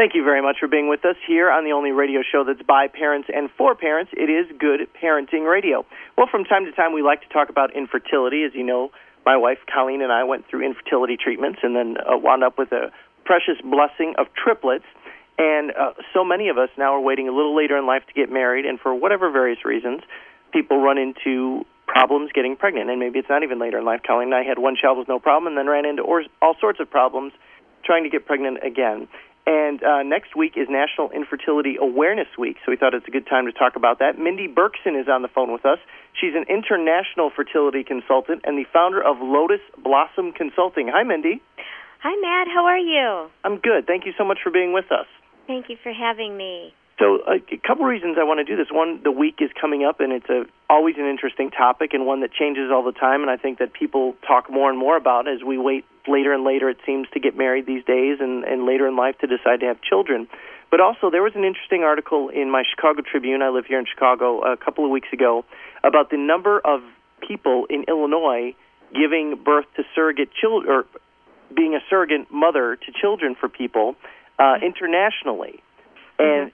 Thank you very much for being with us here on the only radio show that's by parents and for parents. It is Good Parenting Radio. Well, from time to time, we like to talk about infertility. As you know, my wife, Colleen, and I went through infertility treatments and then wound up with a precious blessing of triplets. And so many of us now are waiting a little later in life to get married, and for whatever various reasons, people run into problems getting pregnant. And maybe it's not even later in life. Colleen and I had one child with no problem and then ran into all sorts of problems trying to get pregnant again. And next week is National Infertility Awareness Week, so we thought it's a good time to talk about that. Mindy Berkson is on the phone with us. She's an international fertility consultant and the founder of Lotus Blossom Consulting. Hi, Mindy. Hi, Matt. How are you? I'm good. Thank you so much for being with us. Thank you for having me. So a couple reasons I want to do this. One, the week is coming up, and it's always an interesting topic and one that changes all the time, and I think that people talk more and more about as we wait later and later, it seems, to get married these days and later in life to decide to have children. But also, there was an interesting article in my Chicago Tribune, I live here in Chicago, a couple of weeks ago, about the number of people in Illinois giving birth to surrogate children, or being a surrogate mother to children for people internationally. And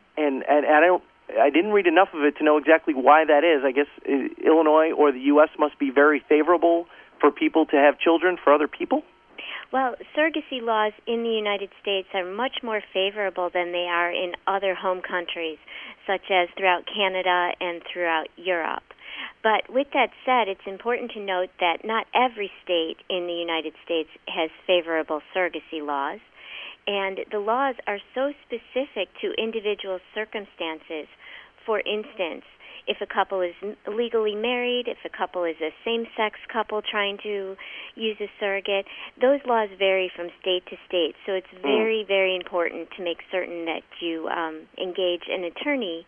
I didn't read enough of it to know exactly why that is. I guess Illinois or the U.S. must be very favorable for people to have children for other people? Well, surrogacy laws in the United States are much more favorable than they are in other home countries, such as throughout Canada and throughout Europe. But with that said, it's important to note that not every state in the United States has favorable surrogacy laws. And the laws are so specific to individual circumstances. For instance, if a couple is legally married, if a couple is a same-sex couple trying to use a surrogate, those laws vary from state to state. So it's very, very important to make certain that you engage an attorney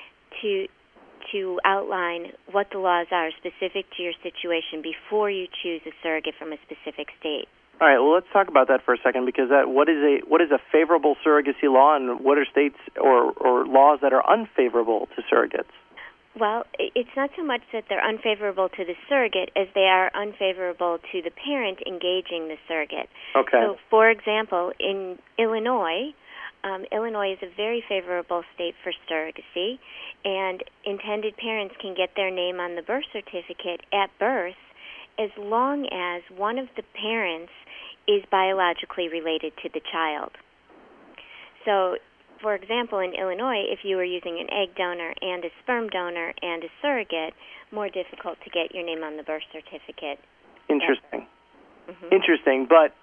to outline what the laws are specific to your situation before you choose a surrogate from a specific state. All right, well, let's talk about that for a second, because what is a favorable surrogacy law, and what are states or laws that are unfavorable to surrogates? Well, it's not so much that they're unfavorable to the surrogate as they are unfavorable to the parent engaging the surrogate. Okay. So, for example, in Illinois, Illinois is a very favorable state for surrogacy, and intended parents can get their name on the birth certificate at birth as long as one of the parents is biologically related to the child. So, for example, in Illinois, if you were using an egg donor and a sperm donor and a surrogate, more difficult to get your name on the birth certificate. Interesting. Interesting. But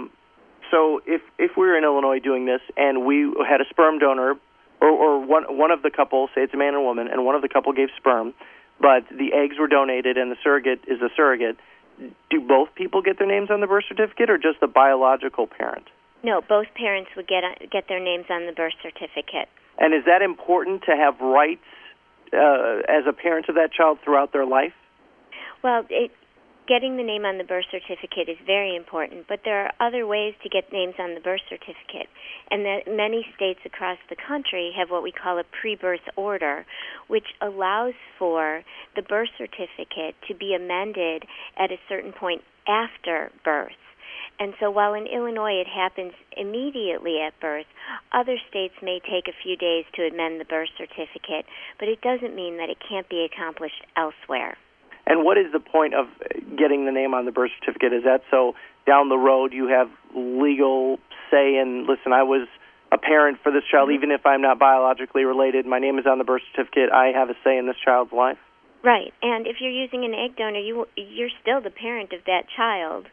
so if we were in Illinois doing this and we had a sperm donor, or one of the couple, say it's a man and a woman, and one of the couple gave sperm, but the eggs were donated and the surrogate is a surrogate, do both people get their names on the birth certificate, or just the biological parent? No, both parents would get their names on the birth certificate. And is that important to have rights as a parent of that child throughout their life? Well, getting the name on the birth certificate is very important, but there are other ways to get names on the birth certificate. And that many states across the country have what we call a pre-birth order, which allows for the birth certificate to be amended at a certain point after birth. And so while in Illinois it happens immediately at birth, other states may take a few days to amend the birth certificate, but it doesn't mean that it can't be accomplished elsewhere. And what is the point of getting the name on the birth certificate? Is that so down the road you have legal say in, listen, I was a parent for this child, even if I'm not biologically related, my name is on the birth certificate, I have a say in this child's life? Right, and if you're using an egg donor, you're still the parent of that child.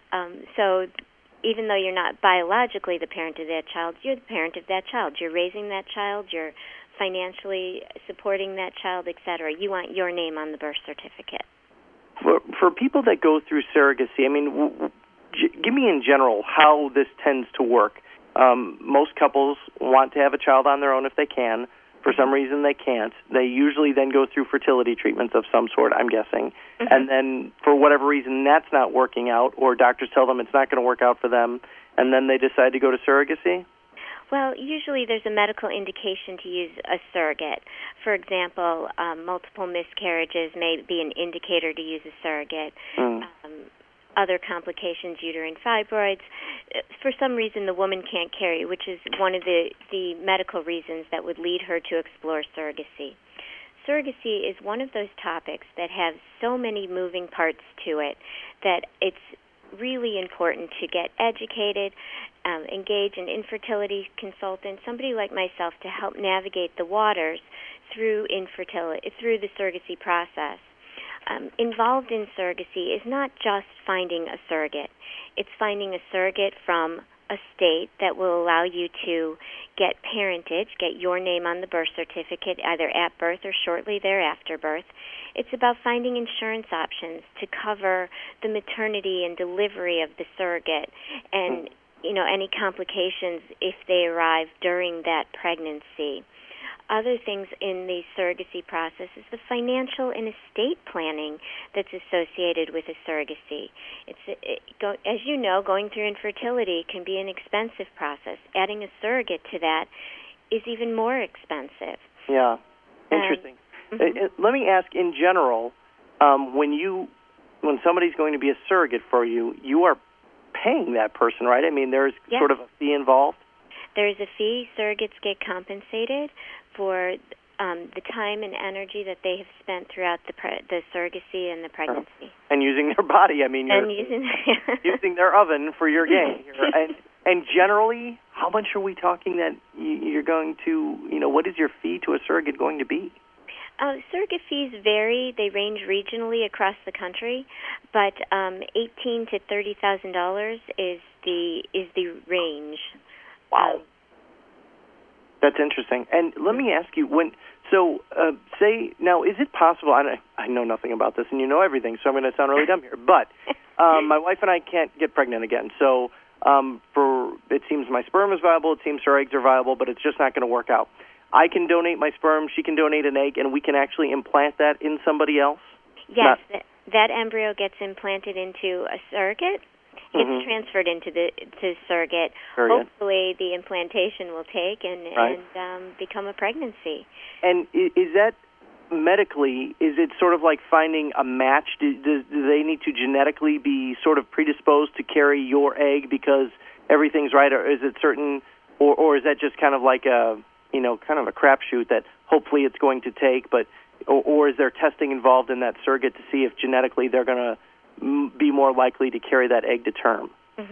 So even though you're not biologically the parent of that child, you're the parent of that child. You're raising that child, you're financially supporting that child, etc. You want your name on the birth certificate. For people that go through surrogacy, I mean, give me in general how this tends to work. Most couples want to have a child on their own if they can. For some reason they can't. They usually then go through fertility treatments of some sort, I'm guessing. And then for whatever reason that's not working out, or doctors tell them it's not going to work out for them, and then they decide to go to surrogacy? Well, usually there's a medical indication to use a surrogate. For example, multiple miscarriages may be an indicator to use a surrogate. other complications, uterine fibroids. For some reason, the woman can't carry, which is one of the medical reasons that would lead her to explore surrogacy. Surrogacy is one of those topics that have so many moving parts to it that it's really important to get educated, engage an infertility consultant, somebody like myself, to help navigate the waters through the surrogacy process. Involved in surrogacy is not just finding a surrogate. It's finding a surrogate from a state that will allow you to get parentage, get your name on the birth certificate either at birth or shortly thereafter birth. It's about finding insurance options to cover the maternity and delivery of the surrogate and, any complications if they arrive during that pregnancy. Other things in the surrogacy process is the financial and estate planning that's associated with a surrogacy. As you know, going through infertility can be an expensive process. Adding a surrogate to that is even more expensive. Yeah, interesting. Let me ask, in general, when somebody's going to be a surrogate for you, you are paying that person, right? I mean, there's sort of a fee involved? There's a fee. Surrogates get compensated for the time and energy that they have spent throughout the surrogacy and the pregnancy. And using their body. I mean, you're using their oven for your gain here. And generally, how much are we talking that you're going to, what is your fee to a surrogate going to be? Surrogate fees vary. They range regionally across the country, but $18,000 to $30,000 is the range. Wow. That's interesting. And let me ask you, say, now, is it possible, I know nothing about this, and you know everything, so I'm going to sound really dumb here, but my wife and I can't get pregnant again, so it seems my sperm is viable, it seems her eggs are viable, but it's just not going to work out. I can donate my sperm, she can donate an egg, and we can actually implant that in somebody else? Yes, that embryo gets implanted into a surrogate. It's transferred into the surrogate. Hopefully, the implantation will take and become a pregnancy. And is that medically? Is it sort of like finding a match? Do they need to genetically be sort of predisposed to carry your egg because everything's right, or is it certain, or is that just kind of like a kind of a crapshoot that hopefully it's going to take, or is there testing involved in that surrogate to see if genetically they're going to be more likely to carry that egg to term?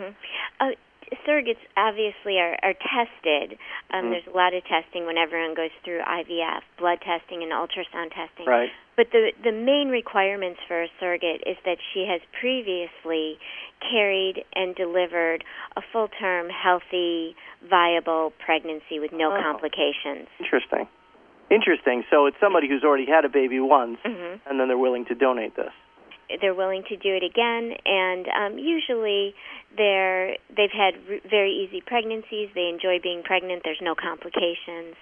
Surrogates obviously are tested. There's a lot of testing when everyone goes through IVF, blood testing and ultrasound testing. Right. But the main requirements for a surrogate is that she has previously carried and delivered a full-term, healthy, viable pregnancy with no complications. Interesting. So it's somebody who's already had a baby once, and then they're willing to donate this. They're willing to do it again, and usually they've had very easy pregnancies. They enjoy being pregnant. There's no complications.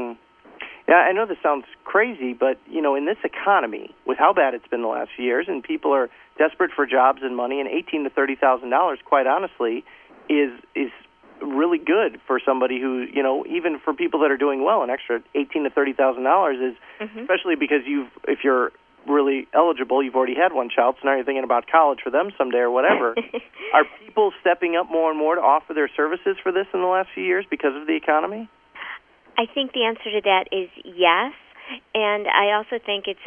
Yeah, I know this sounds crazy, but, in this economy, with how bad it's been the last few years, and people are desperate for jobs and money, and $18,000 to $30,000, quite honestly, is really good for somebody who, even for people that are doing well, an extra $18,000 to $30,000 is, especially because if you're really eligible, you've already had one child, so now you're thinking about college for them someday or whatever. Are people stepping up more and more to offer their services for this in the last few years because of the economy? I think the answer to that is yes, and I also think it's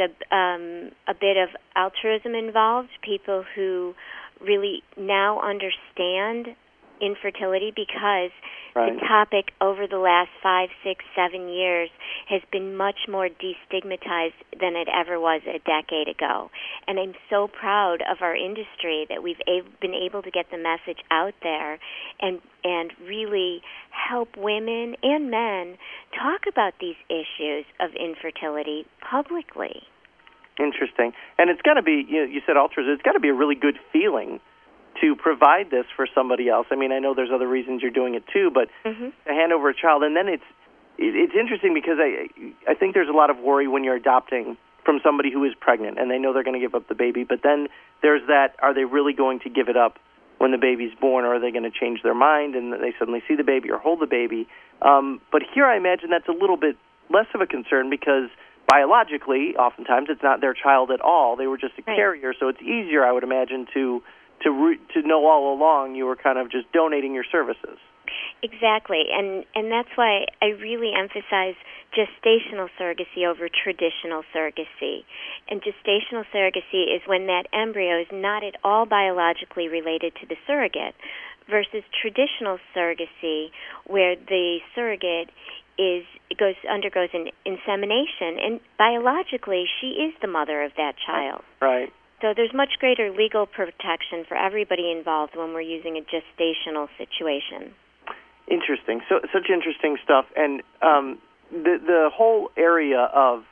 a bit of altruism involved, people who really now understand infertility because the topic over the last 5, 6, 7 years has been much more destigmatized than it ever was a decade ago. And I'm so proud of our industry that we've been able to get the message out there and really help women and men talk about these issues of infertility publicly. Interesting. And it's got to be, you said altruism, it's got to be a really good feeling to provide this for somebody else. I mean, I know there's other reasons you're doing it too, but to hand over a child, and then it's interesting because I think there's a lot of worry when you're adopting from somebody who is pregnant and they know they're going to give up the baby, but then there's that, are they really going to give it up when the baby's born, or are they going to change their mind and they suddenly see the baby or hold the baby? But here I imagine that's a little bit less of a concern because biologically, oftentimes it's not their child at all. They were just a carrier, so it's easier, I would imagine, to to know all along you were kind of just donating your services. Exactly, and that's why I really emphasize gestational surrogacy over traditional surrogacy. And gestational surrogacy is when that embryo is not at all biologically related to the surrogate, versus traditional surrogacy, where the surrogate undergoes an insemination, and biologically she is the mother of that child. Right. So there's much greater legal protection for everybody involved when we're using a gestational situation. Interesting. So such interesting stuff, and the whole area of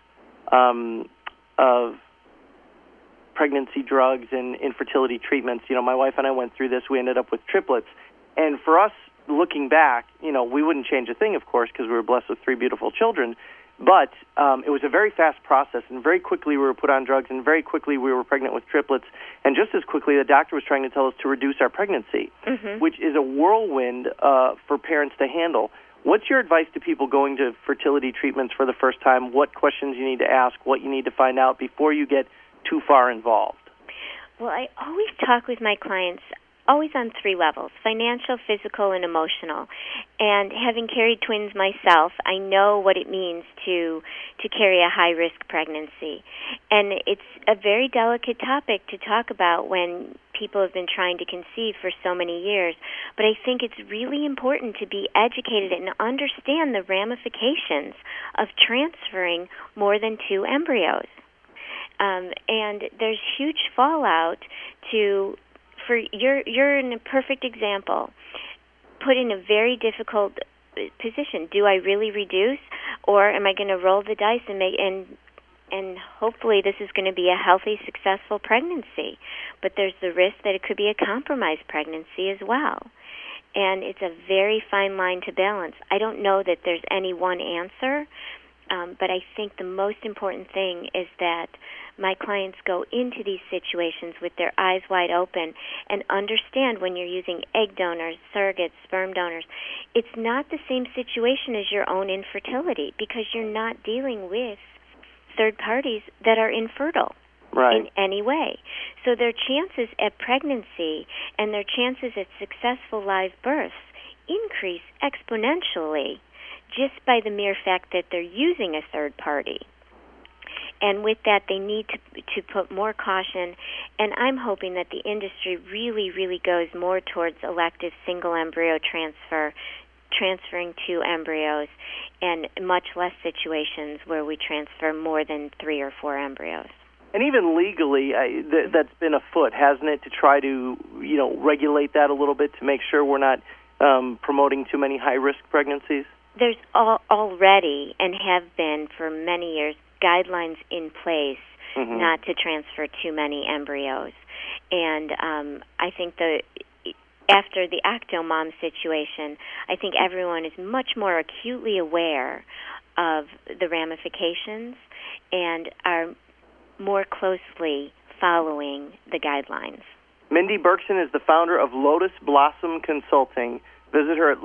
pregnancy drugs and infertility treatments. My wife and I went through this. We ended up with triplets, and for us, looking back, we wouldn't change a thing, of course, because we were blessed with 3 beautiful children. But it was a very fast process, and very quickly we were put on drugs, and very quickly we were pregnant with triplets. And just as quickly, the doctor was trying to tell us to reduce our pregnancy, which is a whirlwind for parents to handle. What's your advice to people going to fertility treatments for the first time? What questions you need to ask, what you need to find out before you get too far involved? Well, I always talk with my clients always on 3 levels: financial, physical, and emotional. And having carried twins myself, I know what it means to carry a high-risk pregnancy. And it's a very delicate topic to talk about when people have been trying to conceive for so many years. But I think it's really important to be educated and understand the ramifications of transferring more than 2 embryos. And there's huge fallout you're in a perfect example, put in a very difficult position. Do I really reduce, or am I going to roll the dice and hopefully this is going to be a healthy, successful pregnancy? But there's the risk that it could be a compromised pregnancy as well. And it's a very fine line to balance. I don't know that there's any one answer, but I think the most important thing is that my clients go into these situations with their eyes wide open and understand when you're using egg donors, surrogates, sperm donors, it's not the same situation as your own infertility, because you're not dealing with third parties that are infertile in any way. So their chances at pregnancy and their chances at successful live births increase exponentially just by the mere fact that they're using a third party. And with that, they need to put more caution, and I'm hoping that the industry really, really goes more towards elective single embryo transferring 2 embryos, and much less situations where we transfer more than 3 or 4 embryos. And even legally, that's been afoot, hasn't it, to try to regulate that a little bit to make sure we're not promoting too many high-risk pregnancies? There's already, and have been for many years, guidelines in place not to transfer too many embryos. And I think after the Octomom situation, I think everyone is much more acutely aware of the ramifications and are more closely following the guidelines. Mindy Berkson is the founder of Lotus Blossom Consulting. Visit her at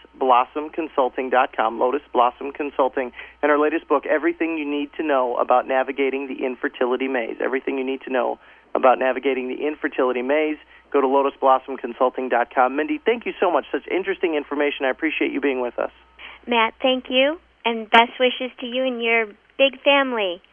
lotusblossomconsulting.com, Lotus Blossom Consulting, and her latest book, Everything You Need to Know About Navigating the Infertility Maze. Everything you need to know about navigating the infertility maze. Go to lotusblossomconsulting.com. Mindy, thank you so much. Such interesting information. I appreciate you being with us. Matt, thank you, and best wishes to you and your big family.